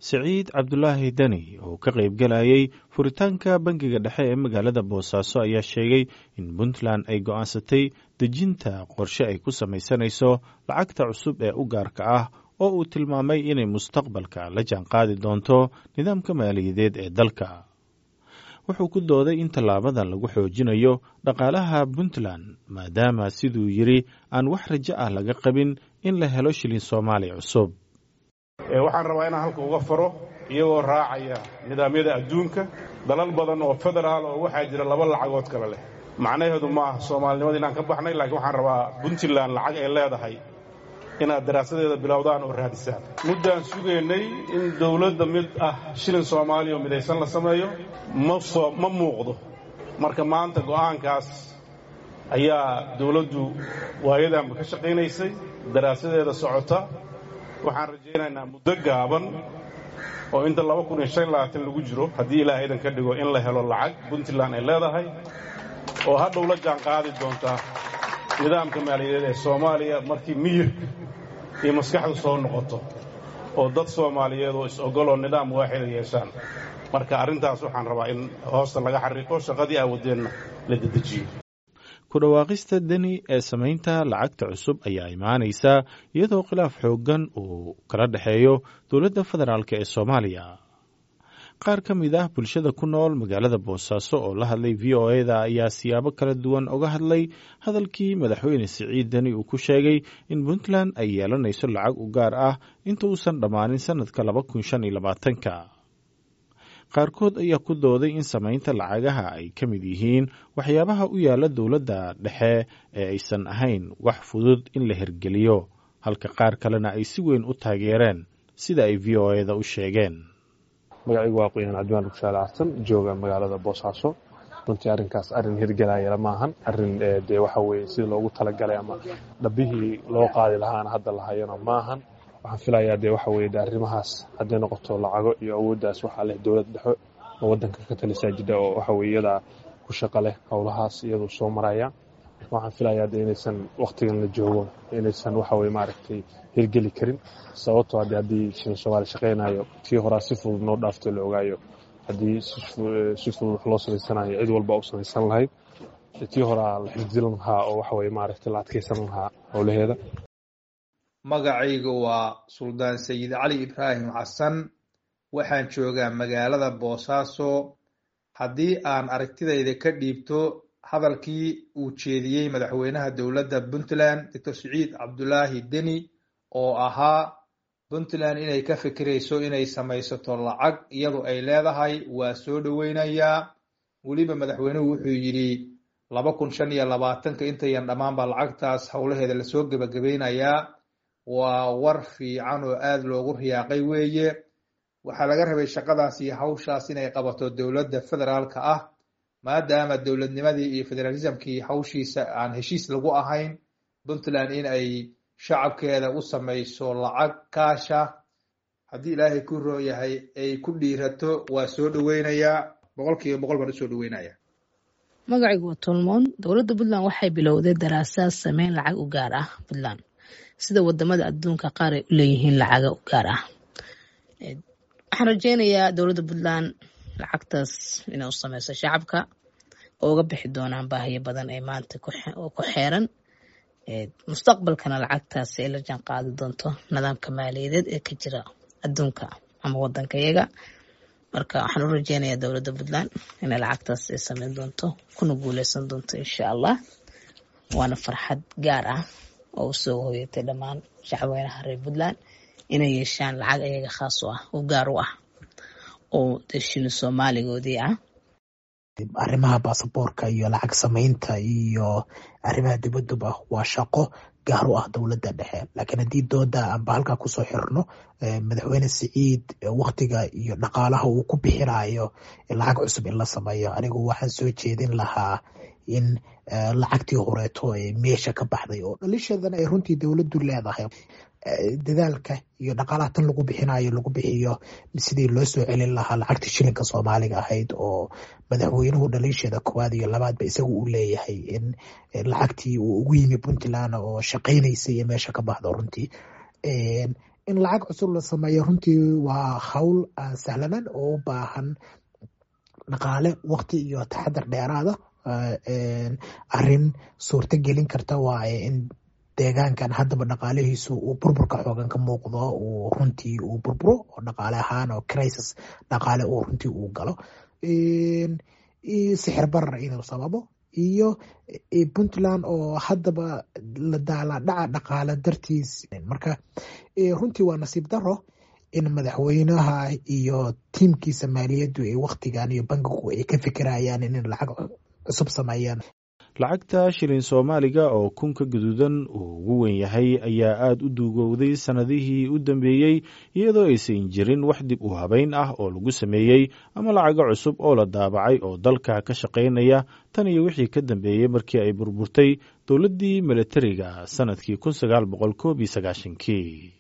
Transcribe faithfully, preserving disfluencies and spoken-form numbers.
Siciid Cabdulaahi Dani oo ka qayb galayay furitaanka bangiga dhexe ee magaalada Boosaaso ayaa sheegay in Puntland ay go'aansatay dejinta qorshe ay ku samaysanayso lacagta cusub ee u gaarka ah oo uu tilmaamay inay mustaqbalka la jaanqaadi doonto nidaamka maaliyadeed ee dalka. wuxuu ku dooday in tallaabadan lagu xoojinayo dhaqaalaha Puntland maadaama siduu yiri aan wax rajo ah laga qabin in la helo shilin Soomaali cusub. waxaan rabaa inaan halka uga faro iyagoo raacaya nidaamyada adduunka dalal badan oo federaal oo waxaa jira laba lacagood kale leh macnaheedu ma aha Soomaalinimada inaan ka baxnay laakiin waxaan rabaa Puntland lacag ay leedahay inaad daraasadeeda bilowdaan oo raadisaan muddaan sugeynay in dawladda mid ah shilin Soomaali oo midaysan la sameeyo ma soo ma muuqdo marka maanta go'aankaas ayaa dawladdu waayadan ka shaqeynaysay daraasadeeda socota waxaan rajaynaynaa muddo gaaban oo inta laba kun iyo shan iyo labaatan lagu jiro haddii Ilaahay idan ka dhigo in la helo lacag Puntland ay leedahay oo hadhow la jaan qaadi doonta nidaamka maaliyadeed ee Soomaaliya markii miyirka iyo maskaxdu soo noqoto oo dad Soomaaliyeed oo is ogoloo nidaam waaxid yeeshaan marka arrintaas waxaan rabaa in hoosta laga xariiqo shaqadii awoodeenna la dedejiyo. ku dhawaaqista Dani ee samaynta lacagta cusub ayaa imaanaysa iyadoo khilaaf xooggan uu kala dhaxeeyo dowladda federaalka ee Soomaaliya. qaar ka mid ah bulshada ku nool magaalada Boosaaso oo la hadlay V O A-da ayaa siyaabo kala duwan uga hadlay hadalkii madaxweyne Siciid Dani uu ku sheegay in Puntland ay yeelanayso lacag u gaar ah inta uusan dhammaanin sanadka laba kun shan iyo labaatanka. qaarkood ayaa ku dooday in samaynta lacagaha ay ka mid yihiin waxyaabaha u yaala dowladda dhexe ee aysan ahayn wax fudud in la hirgeliyo halka qaar kalena ay si weyn u taageereen sida ay V O A-da u sheegeen. magacaygu waa qoyaan Cabdiwaan Rugshaale Arsan jooga magaalada Boosaaso. runtii arrinkaas arrin hirgelaya ma ahan arrin dee waxa weeye sida loogu talagalay ama dhabihii loo qaadi lahaana hadda la hayana ma ahan waxaan filayaa dee waxa weeye arrimahaas hadday noqoto lacago iyo awooddaas waxaa leh dowlad dhexe oo waddanka ka talisaa jidha oo waxa weeye iyada ku shaqo leh howlahaas iyadoo soo maraya waxaan filayaa dee inaysan waqtigan la joogo inaysan waxa weeye maaragtay hirgeli karin sababtoo ah haddii shilin Soomaali shaqeynayo tii horaa si fudud noo dhaaftay la ogaayo haddii si fudud wax loo samaysanayo cid walba u samaysan lahayd tii horaa la xifdin lahaa oo waxa weeye maaragtay la adkaysan lahaa howlaheeda. magacaygu waa Suldaan Sayid Cali Ibraahim Xasan waxaan joogaa magaalada Boosaaso. haddii aan aragtidayda ka dhiibto hadalkii uu jeediyey madaxweynaha dowladda Puntland Doctor Siciid Cabdulaahi Dani oo ahaa Puntland inay ka fikirayso inay samaysato lacag iyadu ay leedahay waa soo dhaweynayaa. weliba madaxweynuhu wuxuu yidhi laba kun shan iyo labaatanka intayan dhammaan baa lacagtaas howlaheeda lasoo gebagabeynayaa. waa war fiican oo aad loogu riyaaqay weeye. waxaa laga rabay shaqadaas iyo hawshaas inay qabato dowladda federaalka ah maadaama dowladnimadii iyo federalismkii hawshiisa aan heshiis lagu ahayn Puntland in ay shacabkeeda u samayso lacag kaasha haddii Ilaahay ku rooyahay ay ku dhiirato waa soo dhaweynayaa boqolkiiba boqol baan u soo dhaweynayaa. magacaygu waa Tolmoon. dowladda Puntland waxay bilowday daraasaad sameyn lacag u gaar ah Puntland sida wadamada adduunka qaar ay u leeyihiin lacaga u gaar ah. waxaan rajeynayaa dowladda Puntland lacagtaas inay u sameyso shacabka oo uga bixi doonaan baahiyo badan ee maanta ku xeeran mustaqbalkana lacagtaas ay la jaan qaadi doonto nidaamka maaliyadeed ee ka jira adduunka ama wadanka iyaga. marka waxaan u rajeynayaa dowladda Puntland inay lacagtaas ay sameyn doonto kuna guuleysan doonto insha Allah. waana farxad gaar ah oo soo hooyatay dhammaan shacabweynaha reer Puntland inay yeeshaan lacag ayaga khaas u ah oo gaar u ah oo shilin Soomaaligoodii ah. arrimaha baasaboorka iyo lacag samaynta iyo arrimaha dibadda waa shaqo gaar u ah dowladda dhexe laakiin haddii dooda amba halkaa kusoo xirno madaxweyne Siciid waqtiga iyo dhaqaalaha uu ku bixinayo lacag cusub in la sameeyo anigu waxaan soo jeedin lahaa in lacagtii horeeto ee meesha ka baxday oo dhalishadan ay runtii dowladdu leedahay dadaalka iyo dhaqaalaha tan lagu bixinayo lagu bixiyo sidii loo soo celin lahaa lacagtii shilinka Soomaaliga ahayd oo madaxweynuhu dhalisheeda koowaad iyo labaad ba isagu uu leeyahay in lacagtii uu ugu yimi Puntland oo shaqeynaysay meesha ka baxdo runtii in lacag cusub la sameeyo runtii waa hawl aan sahlanan oo u baahan dhaqaale waqti iyo taxadar dheeraada arrin suurto gelin karta waaye in deegaankan haddaba dhaqaalihiisu uu burburka xoogan ka muuqdo uu runtii uu burburo oo dhaqaale ahaan oo crisis dhaqaale uu runtii uu galo sixir barar inuu sababo iyo puntland oo haddaba la daala dhaca dhaqaale dartiis marka runtii waa nasiib daro in madaxweynaha iyo tiimkiisa maaliyaddu ay waktigan iyo bankigu ay ka fikirayaan in lacag cusub sameeyaan lacagta shilin soomaaliga oo kunka guduudan uu ugu weyn yahay ayaa aada u duugowday sannadihii u dambeeyey iyadoo aysan jirin wax dib u habeyn ah oo lagu sameeyey ama lacago cusub oo la daabacay oo dalka ka shaqaynaya tan iyo wixii ka dambeeyey markii ay burburtay dowladdii milatariga sannadkii kun sagaal boqol koob iyo sagaashankii